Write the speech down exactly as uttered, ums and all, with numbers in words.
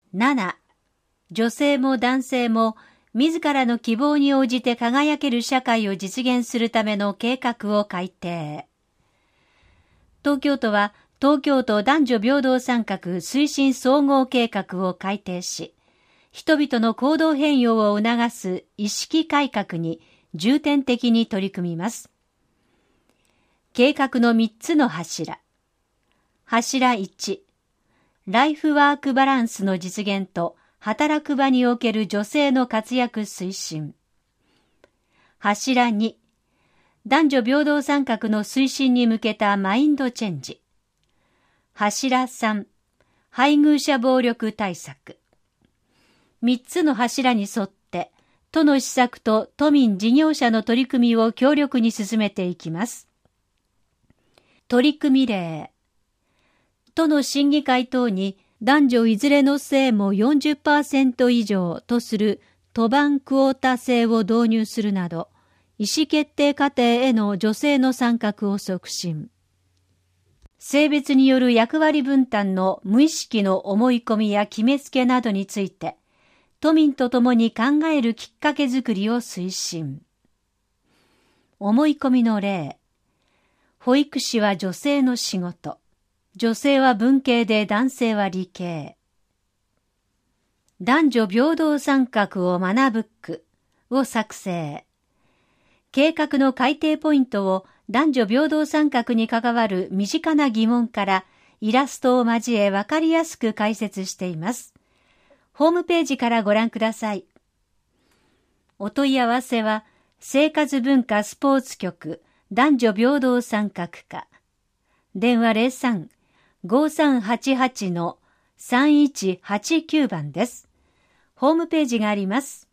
なな、女性も男性も自らの希望に応じて輝ける社会を実現するための計画を改定。東京都は東京都男女平等参画推進総合計画を改定し、人々の行動変容を促す意識改革に重点的に取り組みます。計画のみっつの柱。柱いち、ライフワークバランスの実現と働く場における女性の活躍推進。柱に、男女平等参画の推進に向けたマインドチェンジ。柱さん、配偶者暴力対策。三つの柱に沿って、都の施策と都民事業者の取り組みを強力に進めていきます。取り組み例。都の審議会等に男女いずれの性も よんじゅっパーセント 以上とする都番クオータ制を導入するなど、意思決定過程への女性の参画を促進。性別による役割分担の無意識の思い込みや決めつけなどについて、都民と共に考えるきっかけづくりを推進。思い込みの例。保育士は女性の仕事。女性は文系で男性は理系。男女平等参画を学ぶ区を作成。計画の改定ポイントを男女平等参画に関わる身近な疑問からイラストを交え分かりやすく解説しています。ホームページからご覧ください。お問い合わせは生活文化スポーツ局男女平等参画課。電話 ゼロさん ごさんはちはち さんいちはちきゅう 番です。ホームページがあります。